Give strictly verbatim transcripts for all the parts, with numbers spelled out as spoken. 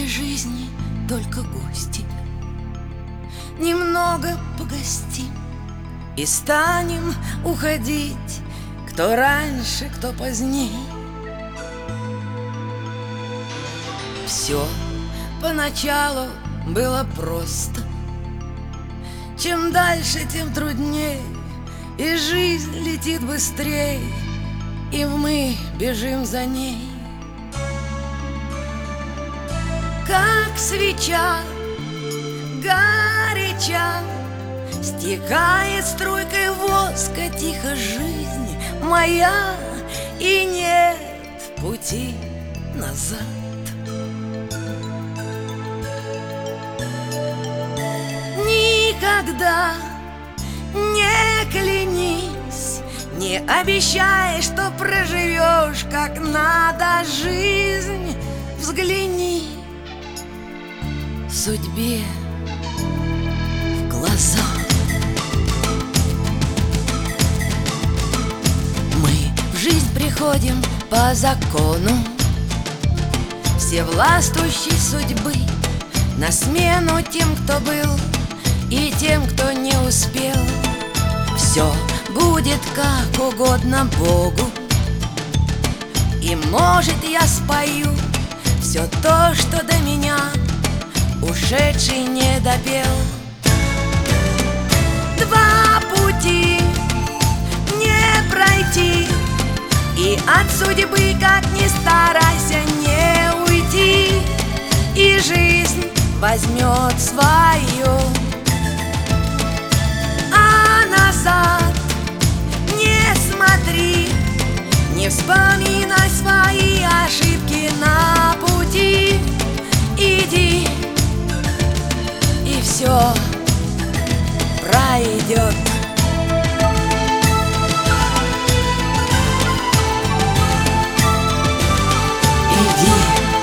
этой жизни только гости. Немного погостим и станем уходить, кто раньше, кто поздней. Все поначалу было просто, чем дальше, тем трудней, и жизнь летит быстрей, и мы бежим за ней. Как свеча горяча, стекает струйкой воска тихо жизнь моя, и нет пути назад. Никогда не клянись, не обещай, что проживешь как надо жизнь. Взгляни судьбе в глаза. Мы в жизнь приходим по закону всевластущей судьбы, на смену тем, кто был, и тем, кто не успел. Все будет как угодно Богу, и, может, я спою все то, что до меня ушедший не допел. Два пути не пройти, и от судьбы, как ни старайся, не уйти, и жизнь возьмет свое. А назад не смотри, не вспоминай свои ошибки на пути. Иди, и все пройдет. Иди,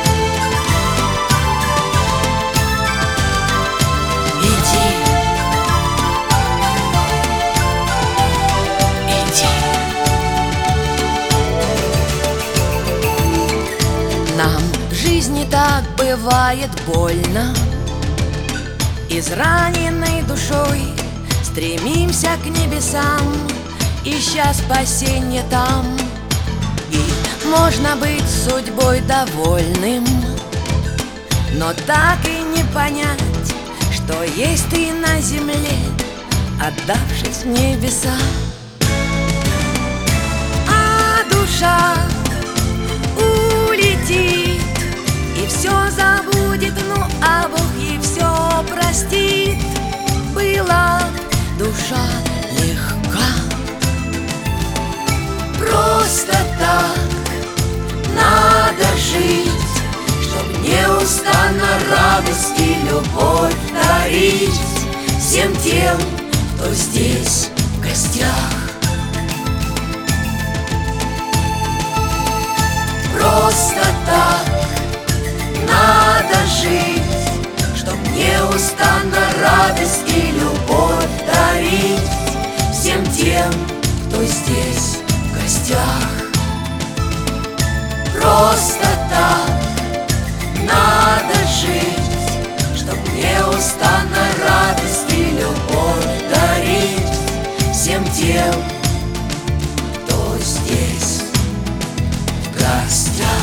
иди, иди. Нам в жизни так бывает больно, израненной душой стремимся к небесам, ища спасенье там. И можно быть судьбой довольным, но так и не понять, что есть ты на земле, отдавшись в небеса. А душа улетит и все забудет, ну а Бог ей все простит. Была душа легка, просто так надо жить, чтоб неустанно радость и любовь дарить всем тем, кто здесь в гостях. Просто так надо жить, чтоб неустанно радость и любовь дарить всем тем, кто здесь в гостях. Просто так надо жить, чтоб неустанно радость и любовь дарить всем тем, кто здесь в гостях.